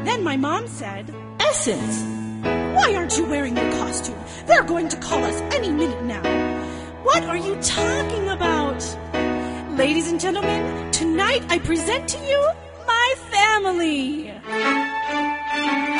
Then my mom said, Essence, why aren't you wearing your costume? They're going to call us any minute now. What are you talking about? Ladies and gentlemen, tonight I present to you my family.